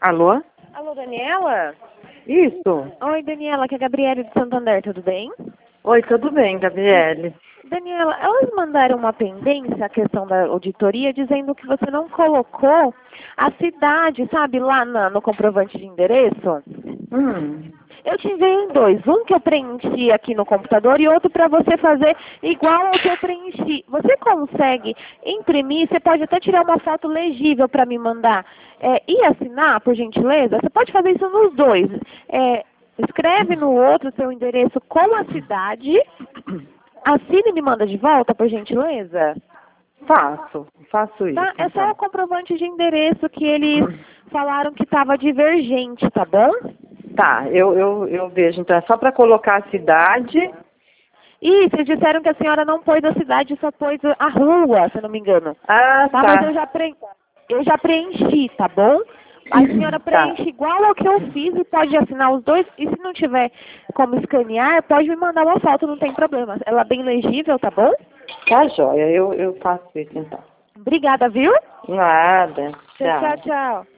Alô? Alô, Daniela? Isso. Oi, Daniela, aqui é a Gabriele de Santander, tudo bem? Oi, tudo bem, Gabriele? Daniela, elas mandaram uma pendência, a questão da auditoria, dizendo que você não colocou a cidade, sabe, lá no comprovante de endereço. Eu te enviei em dois, um que eu preenchi aqui no computador e outro para você fazer igual ao que eu preenchi. Você consegue imprimir, você pode até tirar uma foto legível para me mandar e assinar, por gentileza? Você pode fazer isso nos dois. Escreve no outro seu endereço com a cidade, assina e me manda de volta, por gentileza. Faço isso. Tá? É só Então. o comprovante de endereço que eles falaram que estava divergente, tá bom? Tá, eu vejo. Então, é só para colocar a cidade. Isso, eles disseram que a senhora não pôs a cidade, só pôs a rua, se eu não me engano. Ah, Tá, mas eu já preenchi, tá bom? A senhora preenche igual ao que eu fiz e pode assinar os dois. E se não tiver como escanear, pode me mandar uma foto, não tem problema. Ela é bem legível, tá bom? Tá joia, eu faço isso então. Obrigada, viu? Nada. Tchau, tchau.